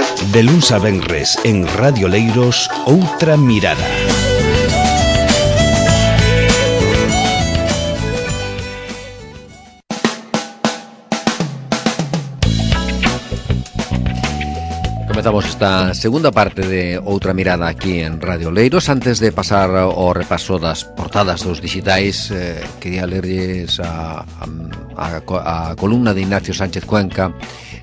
De luns a venres en Radio Leiros, Outra Mirada. Comezamos esta segunda parte de Outra Mirada aquí en Radio Leiros. Antes de pasar ao repaso das portadas dos digitais, quería lerlles a columna de Ignacio Sánchez Cuenca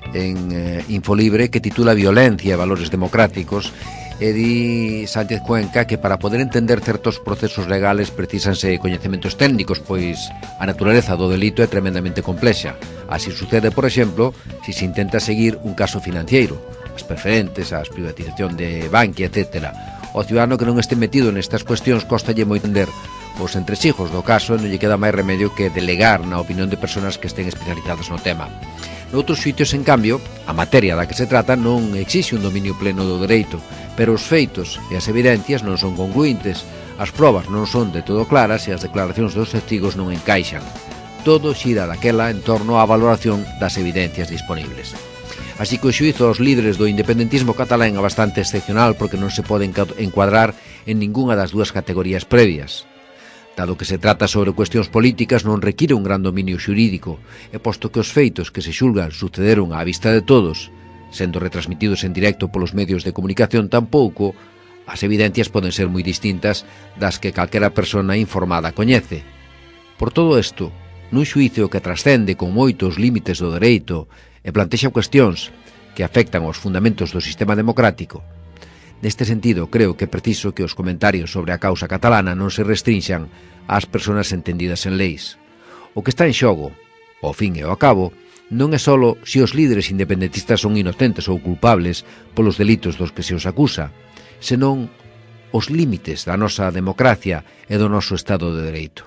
en Infolibre, que titula Violencia e valores democráticos. E di Sánchez Cuenca que para poder entender certos procesos legales precisanse coñecementos técnicos, pois a naturaleza do delito é tremendamente complexa. Así sucede, por exemplo, se se intenta seguir un caso financiero, as preferentes, a privatización de Bankia, etc. O ciudadano que non este metido nestas cuestións costalle moi entender os entresijos do caso e non lle queda máis remedio que delegar na opinión de persoas que estén especializadas no tema. Noutros sitios, en cambio, a materia da que se trata non exixe un dominio pleno do dereito, pero os feitos e as evidencias non son concluíntes, as probas non son de todo claras e as declaracións dos testigos non encaixan. Todo xira daquela en torno á valoración das evidencias disponibles. Así que o xuízo aos líderes do independentismo catalán é bastante excepcional porque non se pode encuadrar en ningunha das dúas categorías previas. Dado que se trata sobre cuestións políticas, non require un gran dominio xurídico, e posto que os feitos que se xulgan sucederon á vista de todos, sendo retransmitidos en directo polos medios de comunicación, tampouco as evidencias poden ser moi distintas das que calquera persona informada coñece. Por todo isto, nun xuízo que trascende con moitos límites do dereito e plantexa cuestións que afectan aos fundamentos do sistema democrático, neste sentido, creo que é preciso que os comentarios sobre a causa catalana non se restrinxan ás persoas entendidas en leis. O que está en xogo, ao fin e ao cabo, non é só se os líderes independentistas son inocentes ou culpables polos delitos dos que se os acusa, senón os límites da nosa democracia e do noso Estado de Dereito.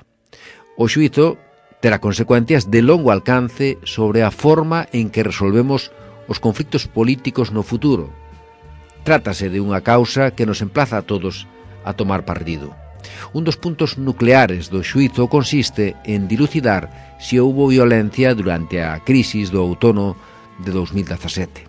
O xuízo terá consecuencias de longo alcance sobre a forma en que resolvemos os conflitos políticos no futuro. Trátase de unha causa que nos emplaza a todos a tomar partido. Un dos puntos nucleares do xuízo consiste en dilucidar se houbo violencia durante a crisis do outono de 2017.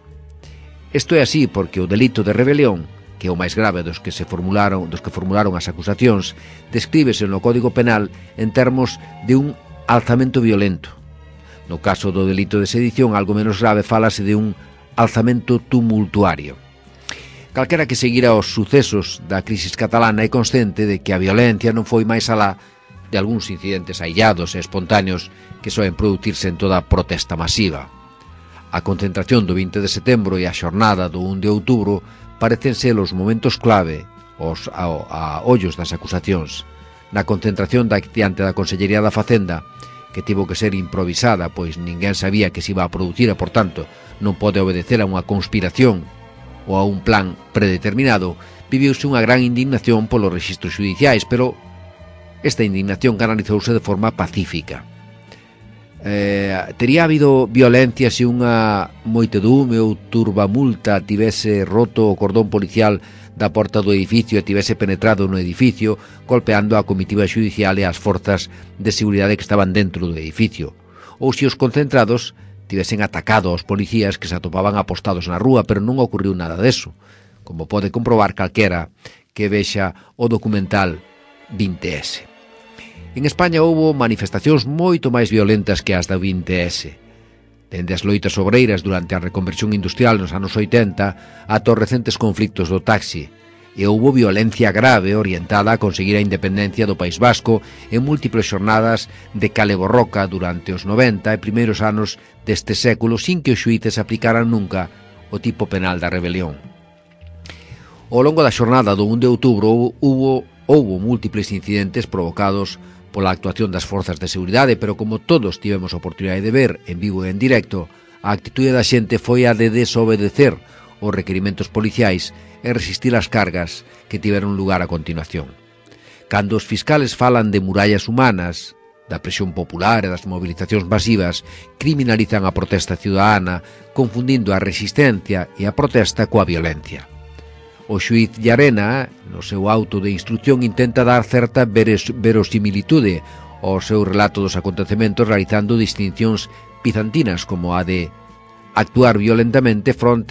Isto é así porque o delito de rebelión, que é o máis grave dos que formularon as acusacións, descríbese no Código Penal en termos de un alzamento violento. No caso do delito de sedición, algo menos grave, fálase de un alzamento tumultuario. Calquera que seguira os sucesos da crisis catalana é consciente de que a violencia non foi máis alá de algúns incidentes aillados e espontáneos que soen producirse en toda protesta masiva. A concentración do 20 de setembro e a xornada do 1 de outubro parecen ser os momentos clave a ollos das acusacións. Na concentración diante da Consellería da Facenda, que tivo que ser improvisada, pois ninguén sabía que se iba a producir e, por tanto, non pode obedecer a unha conspiración ou a un plan predeterminado, viviuse unha gran indignación polos rexistros judiciais, pero esta indignación canalizouse de forma pacífica. Tería habido violencia se unha moitedume ou turbamulta tivese roto o cordón policial da porta do edificio e tivese penetrado no edificio, golpeando a comitiva judicial e as forzas de seguridade que estaban dentro do edificio, ou se os concentrados tivesen atacado aos policías que se atopaban apostados na rúa, pero non ocurriu nada deso, como pode comprobar calquera que vexa o documental 20S. En España houbo manifestacións moito máis violentas que as da 20S, dende as loitas obreiras durante a reconversión industrial nos anos 80 ata os recentes conflictos do taxi, e houbo violencia grave orientada a conseguir a independencia do País Vasco en múltiples xornadas de cale borroca durante os 90 e primeiros anos deste século, sin que os xuíces aplicaran nunca o tipo penal da rebelión. Ao longo da xornada do 1 de outubro houbo múltiples incidentes provocados pola actuación das forzas de seguridade, pero como todos tivemos a oportunidade de ver en vivo e en directo, a actitude da xente foi a de desobedecer os requerimentos policiais e resistir as cargas que tiveron lugar a continuación. Cando os fiscales falan de murallas humanas, da presión popular e das movilizacións masivas, criminalizan a protesta ciudadana, confundindo a resistencia e a protesta coa violencia. O xuíz Llarena, no seu auto de instrucción, intenta dar certa verosimilitude ao seu relato dos acontecementos, realizando distincións bizantinas como a de actuar violentamente fronte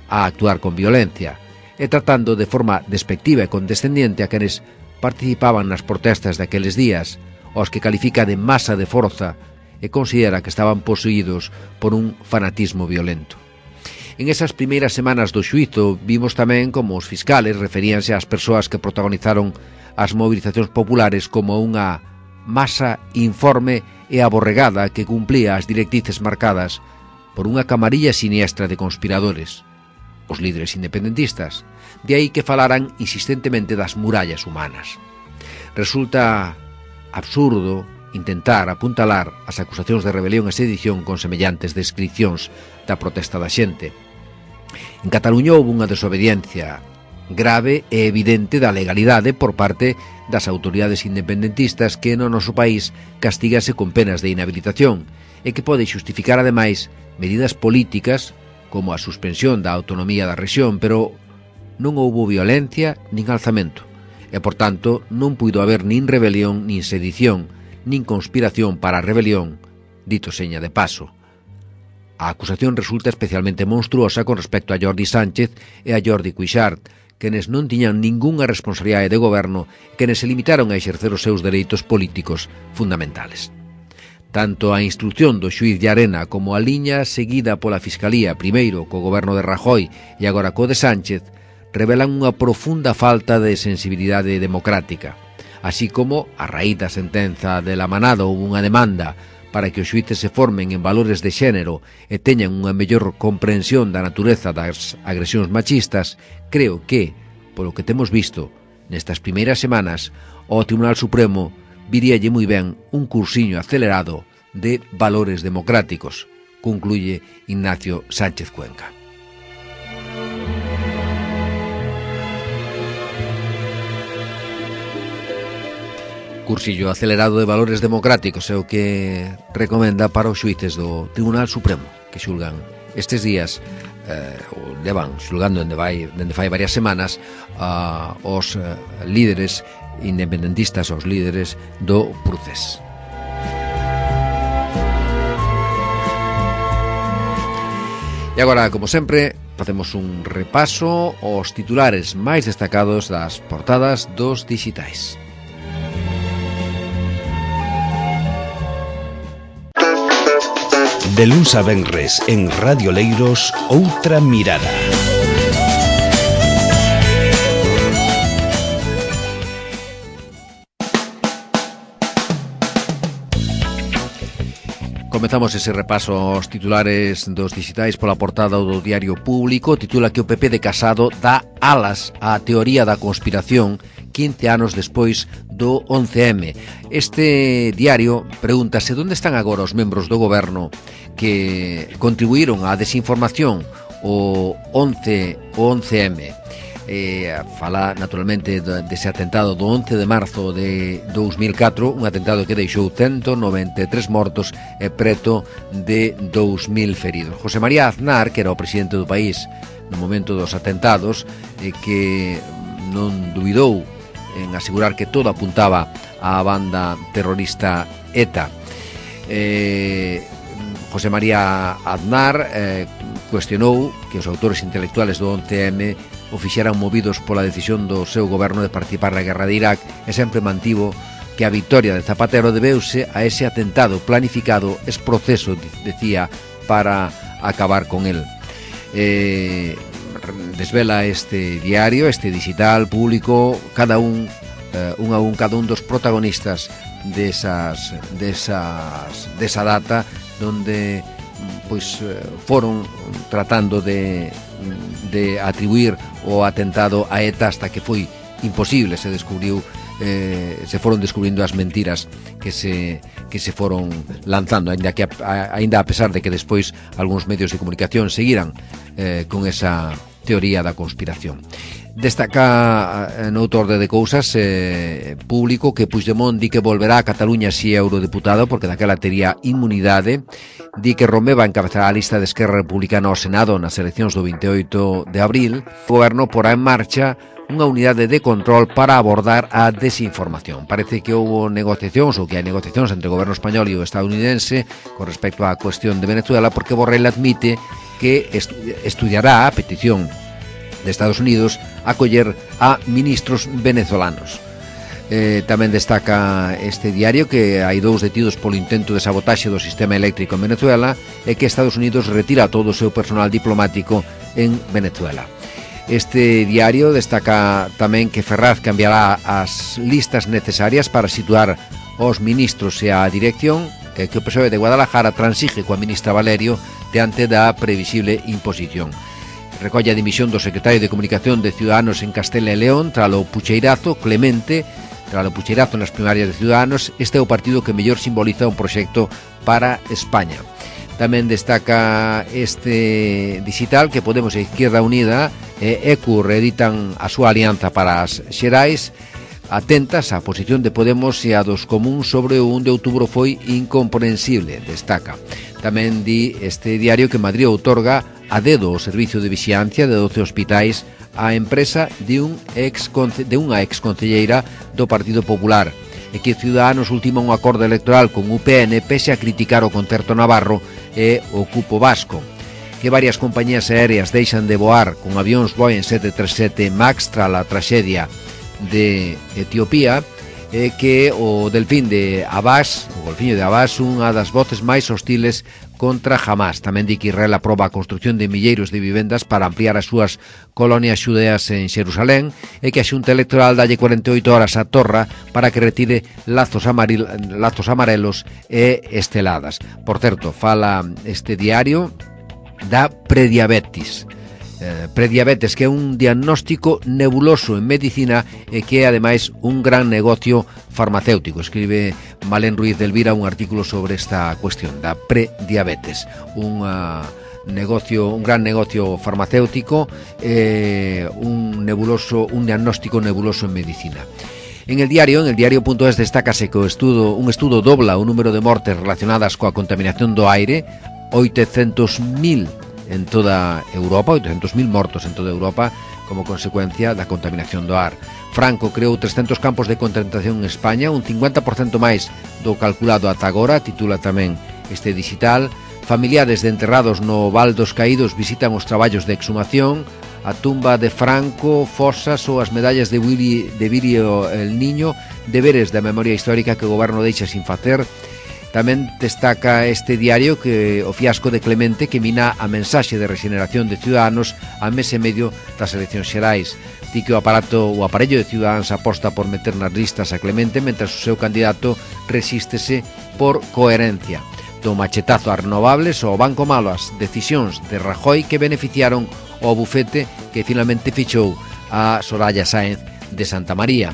a actuar con violencia e tratando de forma despectiva e condescendiente a quenes participaban nas protestas daqueles días, aos que califica de masa de forza e considera que estaban posuídos por un fanatismo violento. En esas primeiras semanas do xuízo vimos tamén como os fiscales referíanse ás persoas que protagonizaron as movilizacións populares como unha masa informe e aborregada que cumplía as directrices marcadas por unha camarilla siniestra de conspiradores, os líderes independentistas, de aí que falaran insistentemente das murallas humanas. Resulta absurdo intentar apuntalar as acusacións de rebelión e sedición con semellantes descripcións da protesta da xente. En Cataluña houve unha desobediencia grave e evidente da legalidade por parte das autoridades independentistas que no noso país castígase con penas de inhabilitación e que pode xustificar ademais medidas políticas como a suspensión da autonomía da rexión, pero non houbo violencia nin alzamento e, por tanto, non puido haber nin rebelión, nin sedición, nin conspiración para a rebelión, dito seña de paso. A acusación resulta especialmente monstruosa con respecto a Jordi Sánchez e a Jordi Cuixart, quenes non tiñan ningunha responsabilidade de goberno, quenes se limitaron a exercer os seus dereitos políticos fundamentales. Tanto a instrucción do xuíz Llarena como a liña seguida pola Fiscalía, primeiro co goberno de Rajoy e agora co de Sánchez, revelan unha profunda falta de sensibilidade democrática, así como, a raíz da sentenza de la Manada, houve unha demanda para que os xuíces se formen en valores de xénero e teñan unha mellor comprensión da natureza das agresións machistas. Creo que, polo que temos visto nestas primeiras semanas, ao Tribunal Supremo viríalle moi ben un cursiño acelerado de valores democráticos, concluye Ignacio Sánchez Cuenca. Cursillo acelerado de valores democráticos é o que recomenda para os xuíces do Tribunal Supremo, que xulgan estes días, levan xulgando dende fai varias semanas os líderes independentistas, os líderes do Procés. E agora, como sempre, facemos un repaso aos titulares máis destacados das portadas dos dixitais. De luns a venres en Radio Leiros, Outra Mirada. Comezamos ese repaso aos titulares dos dixitais pola portada do Diario Público. Titula que o PP de Casado dá alas á teoría da conspiración 15 anos despois do 11M. Este diario pregúntase onde están agora os membros do goberno que contribuíron á desinformación o 11M. Fala naturalmente dese atentado do 11 de marzo de 2004, un atentado que deixou 193 mortos e preto de 2.000 feridos. José María Aznar, que era o presidente do país no momento dos atentados, que non dubidou en asegurar que todo apuntaba á banda terrorista ETA. José María Aznar cuestionou que os autores intelectuales do 11M o fixeran movidos pola decisión do seu goberno de participar na guerra de Irak e sempre mantivo que a victoria de Zapatero debeuse a ese atentado planificado, es proceso, decía, para acabar con el. Desvela este diario, este digital público, cada un dos protagonistas desa data, donde pois foron tratando de atribuir o atentado a ETA hasta que foi imposible, se descubriu, se foron descubrindo as mentiras que se foron lanzando, ainda a pesar de que despois algúns medios de comunicación seguiran con esa teoría da conspiración. Destaca noutro orde de cousas Público que Puigdemont di que volverá a Cataluña si é eurodeputado porque daquela tería inmunidade. Di que Romeva encabezará a lista de Esquerra Republicana ao Senado nas eleccións do 28 de abril. O goberno porá en marcha unha unidade de control para abordar a desinformación. Parece que houve negociacións ou que hai negociacións entre o goberno español e o estadounidense con respecto á cuestión de Venezuela, porque Borrell admite que estudiará a petición de Estados Unidos acoller a ministros venezolanos. Tamén destaca este diario que hai 2 detidos polo intento de sabotaxe do sistema eléctrico en Venezuela e que Estados Unidos retira todo o seu personal diplomático en Venezuela. Este diario destaca tamén que Ferraz cambiará as listas necesarias para situar os ministros e a dirección, que o PSOE de Guadalajara transige coa ministra Valerio diante da previsible imposición. Recolle a dimisión do secretario de Comunicación de Ciudadanos en Castela e León tralo pucheirazo Clemente. Tralo pucheirazo nas primarias de Ciudadanos, este é o partido que mellor simboliza un proxecto para España. Tamén destaca este digital que Podemos e Izquierda Unida e ECU reeditan a súa alianza para as xerais, atentas á posición de Podemos e a dos comuns sobre o 1 de outubro foi incomprensible, destaca. Tamén di este diario que Madrid outorga a dedo o servicio de vixiancia de 12 hospitais a empresa de unha exconcelleira do Partido Popular e que Ciudadanos ultima un acordo electoral con UPN pese a criticar o concerto navarro e o cupo vasco, que varias compañías aéreas deixan de voar con avións Boeing 737 MAX tras a traxedia de Etiopía e que o golfiño de Abbas, unha das voces máis hostiles contra Hamas. Tamén di que Israel aproba a construción de milleiros de vivendas para ampliar as súas colonias xudeas en Xerusalén e que a Xunta Electoral dalle 48 horas a Torra para que retire lazos amarelos e esteladas. Por certo, fala este diario da prediabetes. Prediabetes, que é un diagnóstico nebuloso en medicina e que é ademais un gran negocio farmacéutico. Escribe Malén Ruiz de Elvira un artículo sobre esta cuestión da prediabetes, un gran negocio farmacéutico, un diagnóstico nebuloso en medicina. En el diario.es destácase que un estudo dobla o número de mortes relacionadas coa contaminación do aire, 800.000 en toda Europa, 800.000 mortos en toda Europa como consecuencia da contaminación do ar. Franco creou 300 campos de concentración en España, un 50% máis do calculado ata agora, titula tamén este digital. Familiares de enterrados no Val dos Caídos visitan os traballos de exhumación, a tumba de Franco, fosas ou as medallas de Virio el Niño, deberes da memoria histórica que o goberno deixa sin facer. Tamén destaca este diario que o fiasco de Clemente que mina a mensaxe de rexeneración de Ciudadanos a mes e medio das eleccións xerais. Di que o aparello de Ciudadanos aposta por meter nas listas a Clemente mentras o seu candidato resístese por coherencia. Do machetazo a renovables ao banco malo as decisións de Rajoy que beneficiaron ao bufete que finalmente fichou a Soraya Sáenz de Santamaría.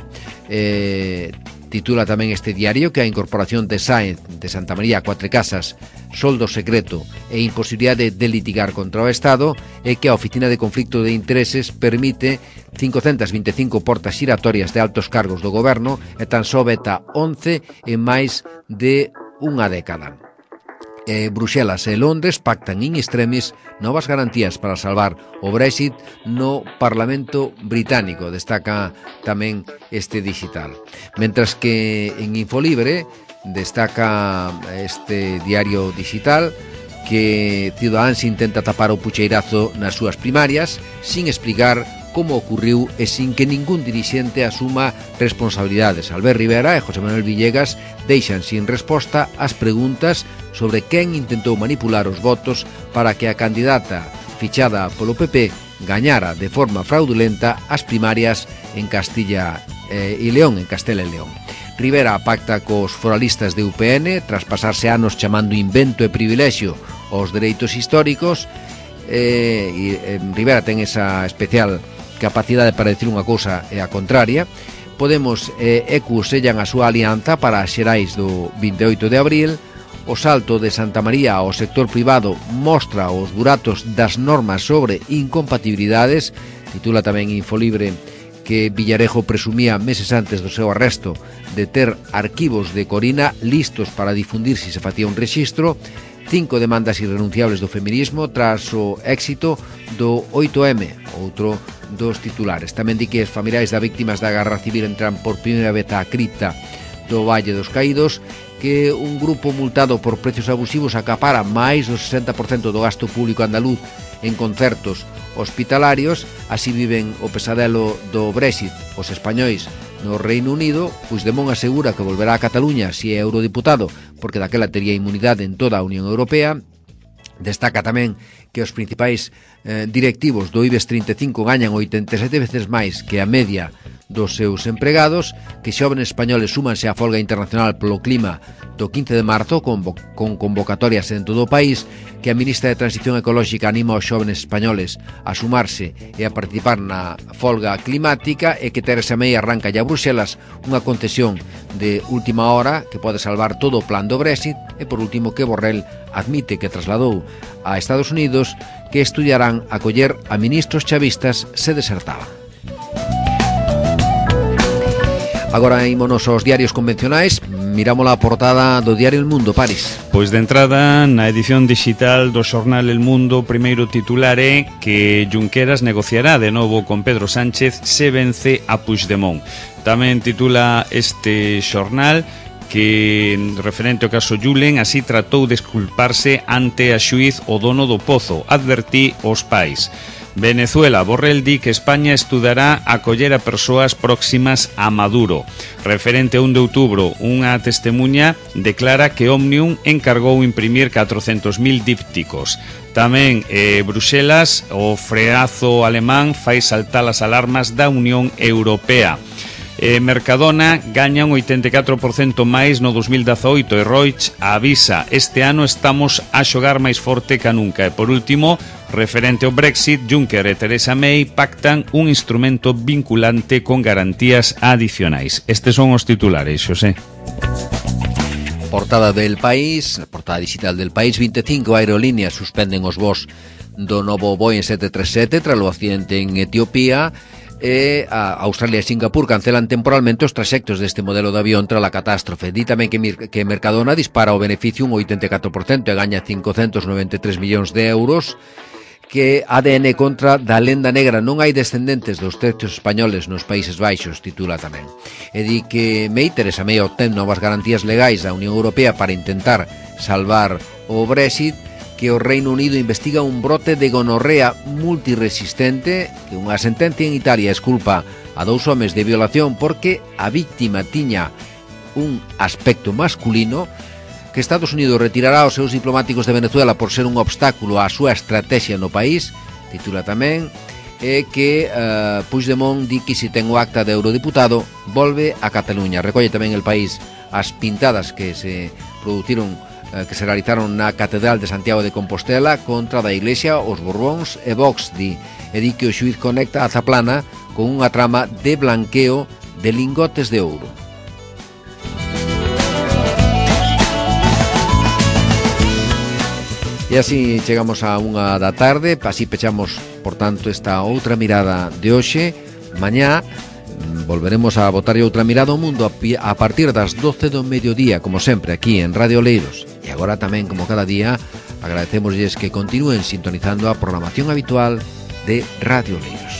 Titula tamén este diario que a incorporación de Sáenz de Santamaría a Cuatrecasas, soldo secreto e imposibilidade de litigar contra o Estado e que a Oficina de Conflicto de Intereses permite 525 portas xiratorias de altos cargos do goberno e tan só veta 11 en máis de unha década. Bruxelas e Londres pactan in extremis novas garantías para salvar o Brexit no Parlamento británico, destaca tamén este digital. Mentras que en Infolibre destaca este diario digital que Ciudadanos intenta tapar o pucheirazo nas súas primarias sin explicar como ocurriu e sin que ningún dirixente asuma responsabilidades. Albert Rivera e José Manuel Villegas deixan sin resposta as preguntas sobre quen intentou manipular os votos para que a candidata fichada polo PP gañara de forma fraudulenta as primarias en Castela e León. Rivera pacta cos foralistas de UPN tras pasarse anos chamando invento e privilexio aos dereitos históricos. Rivera ten esa especial capacidade para decir unha cousa e a contraria. Podemos e ECU sellan a súa alianza para as xerais do 28 de abril. O salto de Santa María ao sector privado mostra os buratos das normas sobre incompatibilidades. Titula tamén Infolibre que Villarejo presumía meses antes do seu arresto de ter arquivos de Corina listos para difundir se facía un rexistro. 5 demandas irrenunciables do feminismo tras o éxito do 8M, outro dos titulares. Tamén di que os familiares das víctimas da Guerra Civil entran por primeira vez á cripta do Valle dos Caídos, que un grupo multado por precios abusivos acapara máis do 60% do gasto público andaluz en concertos hospitalarios. Así viven o pesadelo do Brexit os españois no Reino Unido. Puigdemont asegura que volverá a Cataluña se é eurodiputado, porque daquela tería inmunidade en toda a Unión Europea. Destaca tamén que os principais directivos do IBEX 35 gañan 87 veces máis que a media dos seus empregados, que xóvenes españoles súmanse á folga internacional polo clima do 15 de marzo con convocatorias en todo o país, que a ministra de Transición Ecolóxica anima aos xóvenes españoles a sumarse e a participar na folga climática, e que Theresa May arranca a Bruxelas unha concesión de última hora que pode salvar todo o plan do Brexit. E por último, que Borrell admite que trasladou a Estados Unidos que estudiarán acoller a ministros chavistas se desertaban. Agora ímonos aos diarios convencionais. Miramos a portada do diario El Mundo, Paris. Pois de entrada, na edición digital do xornal El Mundo, o primeiro titular é que Junqueras negociará de novo con Pedro Sánchez se vence a Puigdemont. Tamén titula este xornal que, referente ao caso Julen, así tratou de exculparse ante a xuíz o dono do pozo. Advertí os pais. Venezuela, Borrell di que España estudará acoller a persoas próximas a Maduro. Referente a 1 de outubro, unha testemunha declara que Omnium encargou imprimir 400.000 dípticos. Tamén Bruxelas, o freazo alemán fai saltar as alarmas da Unión Europea. Mercadona gaña un 84% máis no 2018 e Reuters avisa: este ano estamos a xogar máis forte que nunca. E por último, referente ao Brexit, Juncker e Theresa May pactan un instrumento vinculante con garantías adicionais. Estes son os titulares, Xosé. Portada del País, portada digital del País. 25 aerolíneas suspenden os voos do novo Boeing 737 tras o accidente en Etiopía. E a Australia e Singapur cancelan temporalmente os traxectos deste modelo de avión tras a catástrofe. Di tamén que Mercadona dispara o beneficio un 84% e gaña 593 millóns de euros. Que ADN contra da lenda negra, non hai descendentes dos tercios españoles nos Países Baixos, titula tamén. E di que Theresa May obtén novas garantías legais da Unión Europea para intentar salvar o Brexit. Que o Reino Unido investiga un brote de gonorrea multiresistente, que unha sentencia en Italia esculpa a 2 homes de violación porque a víctima tiña un aspecto masculino. Que Estados Unidos retirará os seus diplomáticos de Venezuela por ser un obstáculo á súa estrategia no país, titula tamén. E que Puigdemont di que se ten o acta de eurodiputado volve a Cataluña. Recolle tamén El País as pintadas que se produciron, que se realizaron na Catedral de Santiago de Compostela contra da Iglesia, os Borbóns e Vox. Di que o xuíz conecta a Zaplana con unha trama de blanqueo de lingotes de ouro. E así chegamos a 1 da tarde. Así pechamos, por tanto, esta outra mirada de hoxe. Mañá volveremos a botar outra mirada ao mundo a partir das 12 do mediodía, como sempre, aquí en Radio Oleiros. E agora tamén, como cada día, agradecémoslles que continúen sintonizando a programación habitual de Radio Oleiros.